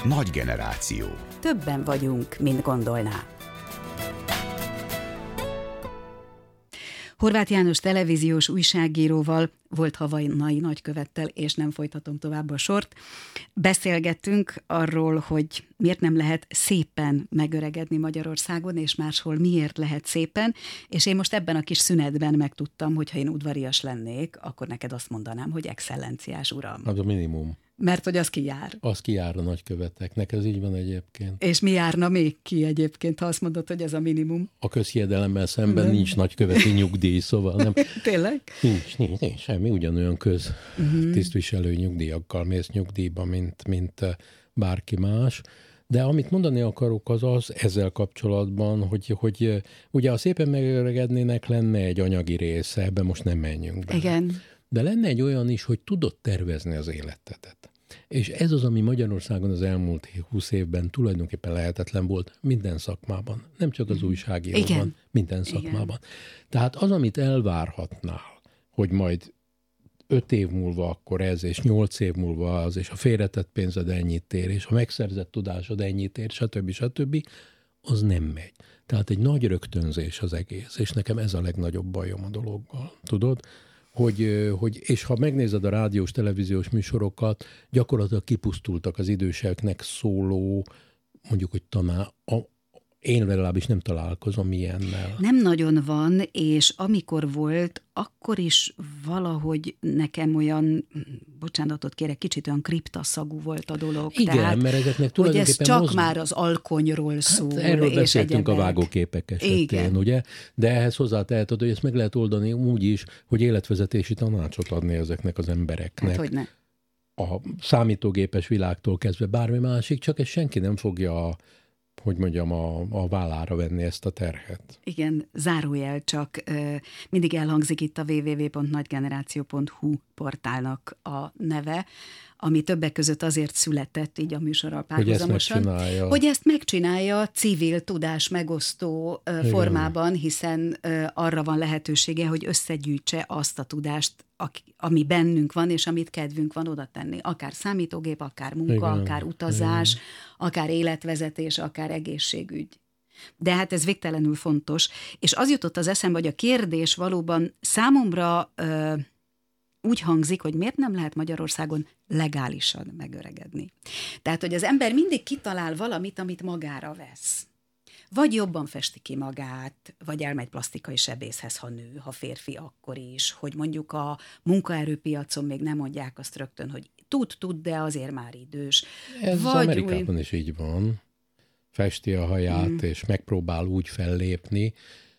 Nagy generáció. Többen vagyunk, mint gondolná. Horváth János televíziós újságíróval, volt havanai nagykövettel, és nem folytatom tovább a sort, beszélgettünk arról, hogy miért nem lehet szépen megöregedni Magyarországon, és máshol miért lehet szépen, és én most ebben a kis szünetben megtudtam, hogy ha én udvarias lennék, akkor neked azt mondanám, hogy excellenciás uram. Az a minimum. Mert hogy az ki jár. Az ki jár a nagyköveteknek, ez így van egyébként. És mi járna még ki egyébként, ha azt mondod, hogy ez a minimum? A közhiedelemmel szemben nincs nagyköveti nyugdíj, szóval nem. Tényleg? Nincs semmi, ugyanolyan köztisztviselő nyugdíjakkal mész nyugdíjba, mint bárki más. De amit mondani akarok az ezzel kapcsolatban, hogy ugye a szépen megöregednének lenne egy anyagi része, ebben most nem menjünk bele. Igen. De lenne egy olyan is, hogy tudod tervezni az életedet. És ez az, ami Magyarországon az elmúlt 20 évben tulajdonképpen lehetetlen volt minden szakmában. Nem csak az újságíróban, igen. minden szakmában. Igen. Tehát az, amit elvárhatnál, hogy majd 5 év múlva akkor ez, és 8 év múlva az, és a félretett pénzed ennyit ér, és a megszerzett tudásod ennyit ér, stb., az nem megy. Tehát egy nagy rögtönzés az egész, és nekem ez a legnagyobb bajom a dologgal. Tudod? És ha megnézed a rádiós, televíziós műsorokat, gyakorlatilag kipusztultak az időseknek szóló, mondjuk, hogy én legalábbis nem találkozom ilyennel. Nem nagyon van, és amikor volt, akkor is valahogy nekem olyan, bocsánatot kérek, kicsit olyan kriptaszagú volt a dolog. Igen, tehát, mert ezeknek tulajdonképpen hogy ez csak már az alkonyról szól. Hát erről beszéltünk a vágóképek esetén, igen. Ugye? De ehhez hozzáteheted, hogy ezt meg lehet oldani úgy is, hogy életvezetési tanácsot adni ezeknek az embereknek. Hát hogyne. A számítógépes világtól kezdve bármi másik, csak ezt senki nem fogja a vállára venni ezt a terhet. Igen, zárójel csak, mindig elhangzik itt a www.nagygeneráció.hu portálnak a neve, ami többek között azért született így a műsorral párhuzamosan, hogy ezt megcsinálja civil tudás megosztó formában, hiszen arra van lehetősége, hogy összegyűjtse azt a tudást, ami bennünk van, és amit kedvünk van oda tenni. Akár számítógép, akár munka, igen, akár utazás, igen, akár életvezetés, akár egészségügy. De hát ez végtelenül fontos. És az jutott az eszembe, hogy a kérdés valóban számomra úgy hangzik, hogy miért nem lehet Magyarországon legálisan megöregedni. Tehát, hogy az ember mindig kitalál valamit, amit magára vesz. Vagy jobban festi ki magát, vagy elmegy plastikai sebészhez, ha nő, ha férfi, akkor is, hogy mondjuk a munkaerőpiacon még nem mondják azt rögtön, hogy tud, de azért már idős. Ez vagy Amerikában is így van. Festi a haját, és megpróbál úgy fellépni.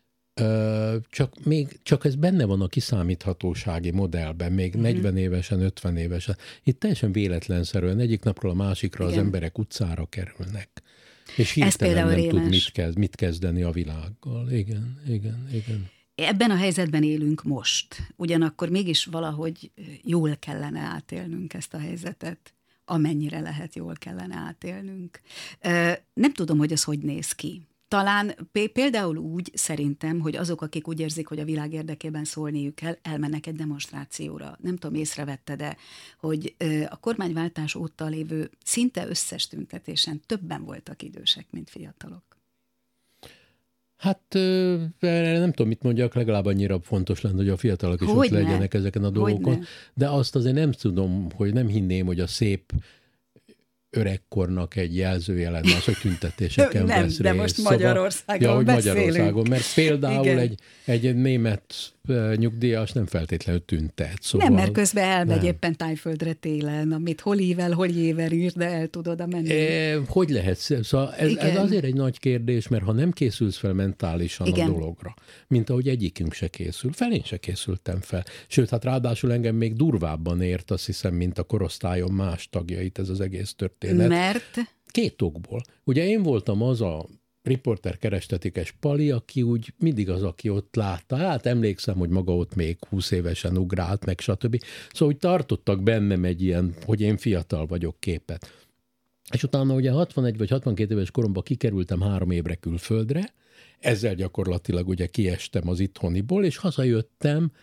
Csak ez benne van a kiszámíthatósági modellben, még 40 évesen, 50 évesen. Itt teljesen véletlenszerűen egyik napról a másikra igen, az emberek utcára kerülnek. És hirtelen nem tud mit kezdeni a világgal. Igen. Ebben a helyzetben élünk most. Ugyanakkor mégis valahogy jól kellene átélnünk ezt a helyzetet. Amennyire lehet, jól kellene átélnünk. Nem tudom, hogy ez hogy néz ki. Talán például úgy szerintem, hogy azok, akik úgy érzik, hogy a világ érdekében szólniuk kell, elmennek egy demonstrációra. Nem tudom, észrevetted-e, hogy a kormányváltás óta lévő szinte összes tüntetésen többen voltak idősek, mint fiatalok. Hát nem tudom, mit mondjak, legalább annyira fontos lenne, hogy a fiatalok is ott legyenek ezeken a dolgokon. De azt azért nem tudom, hogy nem hinném, hogy a szép öregkornak egy jelzőjelen az, hogy tüntetéseken vesz részt. Nem, de most Magyarországon beszélünk. Magyarországon, mert például egy német nyugdíjas nem feltétlenül tüntet. Szóval nem, mert közben elmegy éppen Tájföldre télen, amit hol ível, hol jéver ír, de el tudod a menni. Hogy lehet? Szóval ez azért egy nagy kérdés, mert ha nem készülsz fel mentálisan igen, a dologra, mint ahogy egyikünk se készül, én se készültem fel. Sőt, hát ráadásul engem még durvábban ért, azt hiszem, mint a korosztályom más tagjait ez az egész történet. Mert? 2 okból. Ugye én voltam az a riporter kerestetikes Pali, aki úgy mindig az, aki ott látta. Hát emlékszem, hogy maga ott még 20 évesen ugrált, meg stb. Szóval úgy tartottak bennem egy ilyen, hogy én fiatal vagyok képet. És utána ugye 61 vagy 62 éves koromban kikerültem 3 évre külföldre, ezzel gyakorlatilag ugye kiestem az itthoniból, és hazajöttem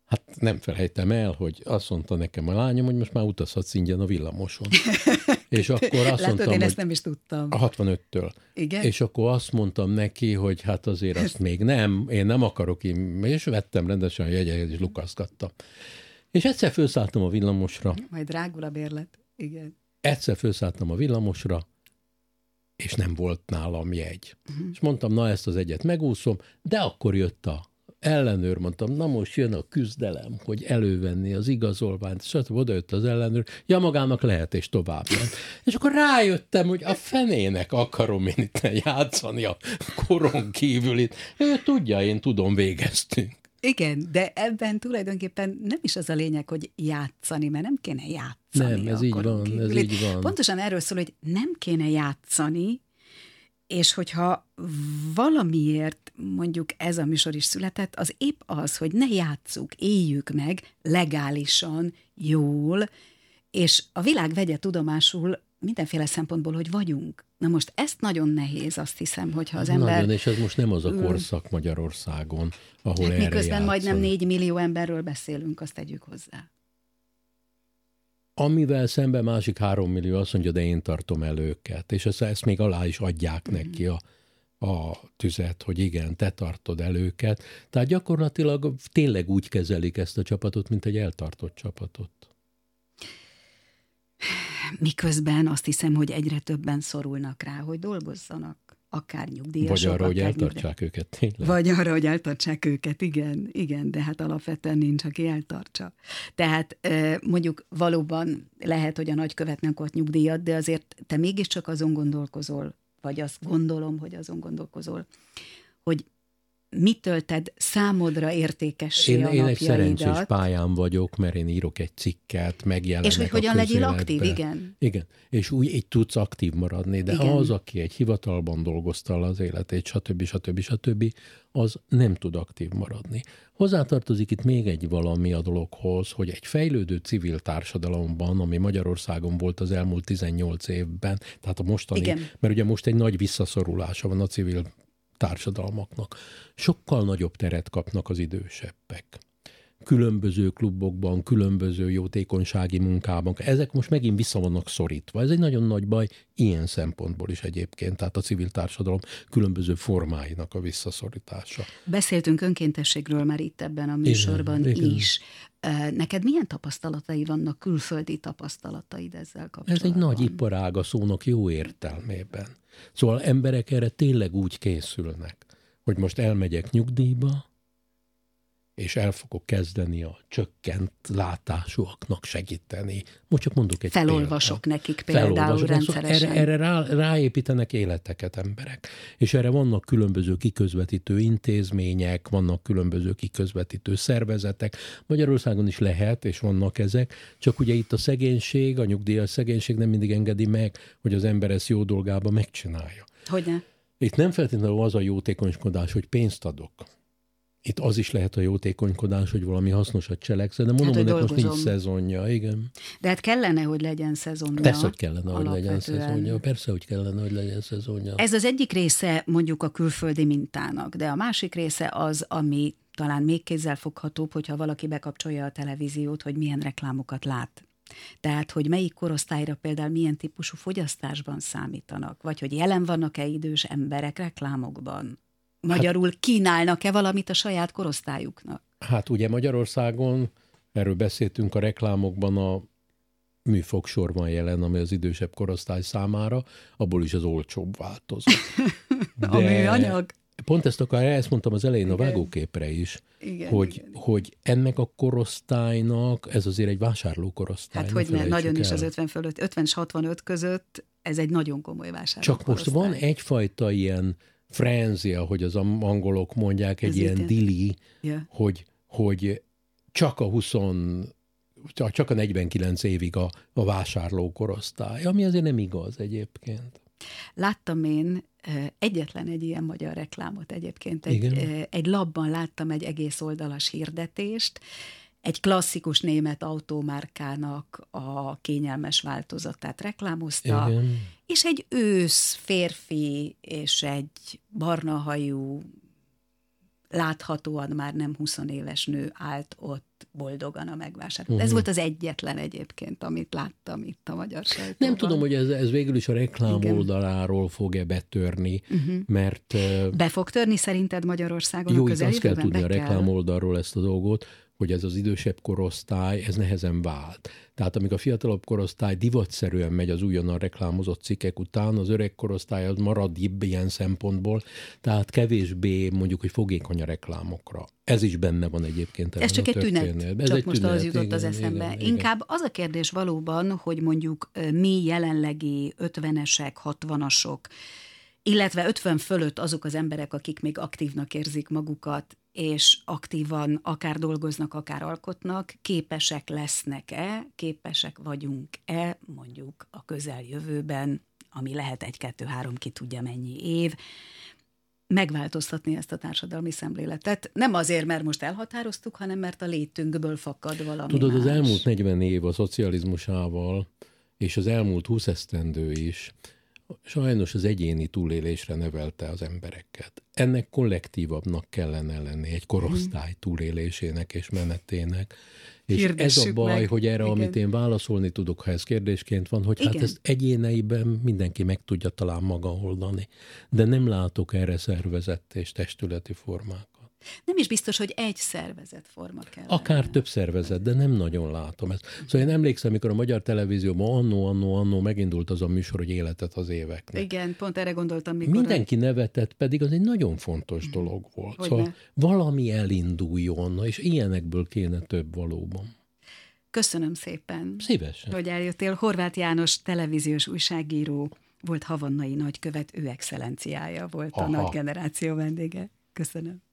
Hát nem felejtem el, hogy azt mondta nekem a lányom, hogy most már utazhatsz ingyen a villamoson. És akkor azt mondtam, én hogy ezt nem is tudtam. A 65-től. Igen? És akkor azt mondtam neki, hogy hát azért azt még nem, én nem akarok, és vettem rendesen a jegyeket, és lukaszgattam. És egyszer felszálltam a villamosra. Majd drágul a bérlet. Igen. Egyszer felszálltam a villamosra, és nem volt nálam jegy. És mondtam, na ezt az egyet megúszom, de akkor jött a ellenőr, mondtam, na most jön a küzdelem, hogy elővenni az igazolványt, és oda jött az ellenőr, ja, magának lehet, és tovább ment. És akkor rájöttem, hogy a fenének akarom én itt játszani a koron kívül itt. Ő tudja, én tudom, végeztünk. Igen, de ebben tulajdonképpen nem is az a lényeg, hogy játszani, mert nem kéne játszani. Nem, ez így van, ez így van. Pontosan erről szól, hogy nem kéne játszani, és hogyha valamiért mondjuk ez a műsor is született, az épp az, hogy ne játsszuk, éljük meg legálisan, jól, és a világ vegye tudomásul mindenféle szempontból, hogy vagyunk. Na most ezt nagyon nehéz, azt hiszem, hogyha az ember... Nagyon, és ez most nem az a korszak Magyarországon, ahol erre miközben játszani. majdnem 4 millió emberről beszélünk, azt tegyük hozzá. Amivel szemben másik 3 millió azt mondja, de én tartom el őket. És ezt még alá is adják neki a tüzet, hogy igen, te tartod el őket. Tehát gyakorlatilag tényleg úgy kezelik ezt a csapatot, mint egy eltartott csapatot. Miközben azt hiszem, hogy egyre többen szorulnak rá, hogy dolgozzanak. Akár nyugdíjasok, vagy arra, hogy akár eltartsák őket, tényleg. Vagy arra, hogy eltartsák őket, igen, de hát alapvetően nincs, aki eltartsa. Tehát mondjuk valóban lehet, hogy a nagykövet nem kap nyugdíjat, de azért te mégiscsak azon gondolkozol, vagy azt gondolom, hogy azon gondolkozol, hogy mit tölted számodra értékessé a napjaidat. Én egy szerencsés pályán vagyok, mert én írok egy cikket, megjelenek és hogy hogyan legyél aktív, igen. Igen, és úgy így tudsz aktív maradni, de igen. Az, aki egy hivatalban dolgozta az életét, stb., az nem tud aktív maradni. Hozzátartozik itt még egy valami a dologhoz, hogy egy fejlődő civil társadalomban, ami Magyarországon volt az elmúlt 18 évben, tehát a mostani, igen. Mert ugye most egy nagy visszaszorulása van a civil társadalmaknak. Sokkal nagyobb teret kapnak az idősebbek. Különböző klubokban, különböző jótékonysági munkában. Ezek most megint vissza vannak szorítva. Ez egy nagyon nagy baj ilyen szempontból is egyébként, tehát a civil társadalom különböző formáinak a visszaszorítása. Beszéltünk önkéntességről már itt ebben a műsorban is. Neked milyen tapasztalatai vannak, külföldi tapasztalataid ezzel kapcsolatban? Ez egy nagy iparág a szónak jó értelmében. Szóval emberek erre tényleg úgy készülnek, hogy most elmegyek nyugdíjba, és el fogok kezdeni a csökkent látásúaknak segíteni. Most csak mondok egy Felolvasok példát. Nekik például rendszeresen. Erre ráépítenek életeket emberek. És erre vannak különböző kiközvetítő intézmények, vannak különböző kiközvetítő szervezetek. Magyarországon is lehet, és vannak ezek. Csak ugye itt a szegénység, a nyugdíjas szegénység nem mindig engedi meg, hogy az ember ezt jó dolgába megcsinálja. Hogyne? Itt nem feltétlenül az a jótékonykodás, hogy pénzt adok. Itt az is lehet a jótékonykodás, hogy valami hasznosat cselekszel, de mondom, hogy most nincs szezonja, igen. De hát kellene, hogy legyen szezonja. Persze, hogy kellene, hogy legyen szezonja. Persze, hogy kellene, hogy legyen szezonja. Ez az egyik része mondjuk a külföldi mintának, de a másik része az, ami talán még kézzelfoghatóbb, hogyha valaki bekapcsolja a televíziót, hogy milyen reklámokat lát. Tehát, hogy melyik korosztályra például milyen típusú fogyasztásban számítanak, vagy hogy jelen vannak-e idős emberek reklámokban. Magyarul kínálnak-e valamit a saját korosztályuknak? Hát ugye Magyarországon, erről beszéltünk a reklámokban, a műfogsor van jelen, ami az idősebb korosztály számára, abból is az olcsóbb változat. A műanyag? Pont ezt mondtam az elején, igen. A vágóképre is, igen. Hogy ennek a korosztálynak, ez azért egy vásárlókorosztály. Hát hogyne, nagyon is az 50 fölött, 50 és 65 között, ez egy nagyon komoly vásárlókorosztály. Csak most van egyfajta ilyen frenzia, hogy az angolok mondják, egy ilyen dili, yeah. hogy csak a 49 évig a vásárlókorosztály, ami azért nem igaz egyébként. Láttam én egyetlen egy ilyen magyar reklámot egyébként. Egy labban láttam egy egész oldalas hirdetést, egy klasszikus német autómárkának a kényelmes változatát reklámozta, igen. És egy ősz férfi és egy barnahajú láthatóan már nem 20 éves nő állt ott boldogan a megvásárló. Ez volt az egyetlen egyébként, amit láttam itt a magyar sajtóban. Nem tudom, hogy ez végül is a reklám oldaláról fog-e betörni, mert... Be fog törni szerinted Magyarországon a közeljövőben? Jó, azt kell tudni a reklám oldalról ezt a dolgot, hogy ez az idősebb korosztály, ez nehezen vált. Tehát amíg a fiatalabb korosztály divatszerűen megy az újonnan reklámozott cikkek után, az öreg korosztály az maradibb ilyen szempontból, tehát kevésbé mondjuk, hogy fogékony a reklámokra. Ez is benne van egyébként. Ez csak egy tünet, ez csak egy most tünet, az jutott az eszembe. Igen. Inkább az a kérdés valóban, hogy mondjuk mi jelenlegi 50-esek, 60-asok, illetve 50 fölött azok az emberek, akik még aktívnak érzik magukat, és aktívan akár dolgoznak, akár alkotnak, képesek lesznek-e, képesek vagyunk-e mondjuk a közeljövőben, ami lehet 1-2-3, ki tudja mennyi év, megváltoztatni ezt a társadalmi szemléletet. Nem azért, mert most elhatároztuk, hanem mert a létünkből fakad valami Tudod, más. Az elmúlt 40 év a szocializmusával, és az elmúlt 20 esztendő is sajnos az egyéni túlélésre nevelte az embereket. Ennek kollektívabbnak kellene lenni, egy korosztály túlélésének és menetének. És Hirdessük ez a baj, meg. hogy erre, Igen. amit én válaszolni tudok, ha ez kérdésként van, hogy Igen. hát ezt egyéneiben mindenki meg tudja talán maga oldani. De nem látok erre szervezett és testületi formákat. Nem is biztos, hogy egy szervezetforma kell. Akár több szervezet, de nem nagyon látom ezt. Szóval én emlékszem, amikor a magyar televízióban annó megindult az a műsor, hogy Életet az éveknek. Igen, pont erre gondoltam, mikor... Mindenki nevetett, pedig az egy nagyon fontos dolog volt. Hogyne. Szóval valami elinduljon, és ilyenekből kéne több valóban. Köszönöm szépen. Szívesen. Hogy eljöttél. Horváth János televíziós újságíró volt havannai nagykövet, ő excellenciája volt a nagy generáció vendége. Köszönöm.